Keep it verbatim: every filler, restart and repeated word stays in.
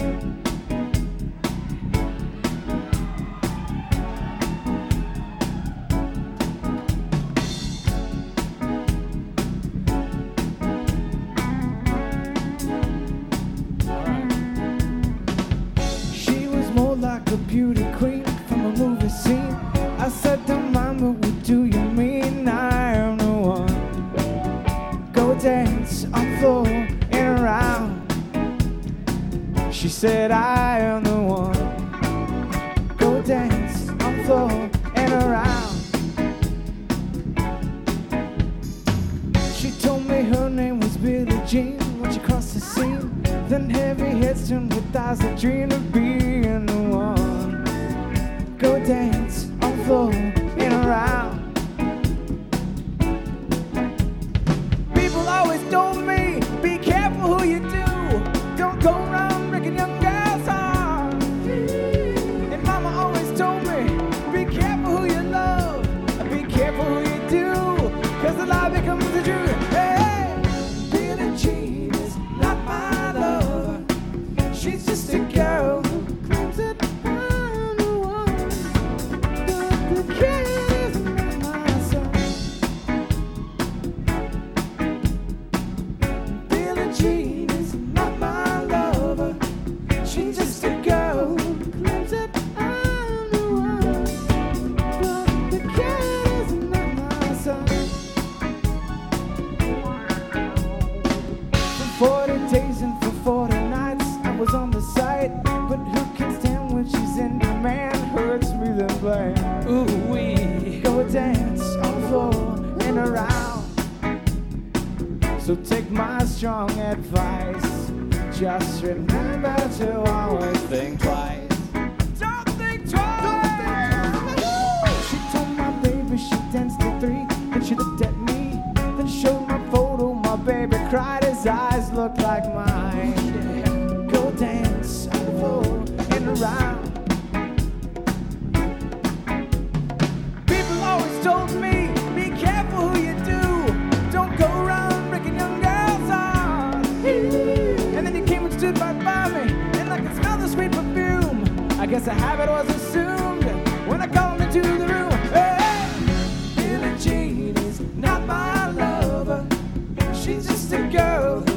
Like a beauty queen from a movie scene. I said, don't mind, but what do you mean? I am the one. Go dance on the floor and around. She said, I am the one. Go dance on the floor and around. She told me her name was Billie Jean when she crossed the scene. Then heavy heads turned with eyes that dream of being the one. Go dance on the floor and around. People always told me, be careful who you do. Don't go around breaking young girls' hearts. And mama always told me, be careful who you love. Be careful who you do, cause the lie becomes the truth. Hey, Billie Jean is not my lover. She's just a girl who claims that I'm the one. But the kid is not my son. Billie Jean is not my lover. She's just a girl who claims that I'm the one. But the kid is not my son. For forty days and for forty nights I was on the site, but who can stand when she's in demand? Hurts me the blame. Ooh wee. Go dance on the floor and around. So take my strong advice. Just remember to always think twice. Don't think twice. She told my baby she danced to three. Then she looked at me, then showed my photo. My baby cried, his eyes looked like mine. Go dance on the floor and around. People always told me, be careful who you do. Don't go around breaking young girls' hearts. And then you came and stood right by me, and I could smell the sweet perfume. I guess a habit was assumed when I called into the room. Hey, Billie Jean is not my lover. She's just a girl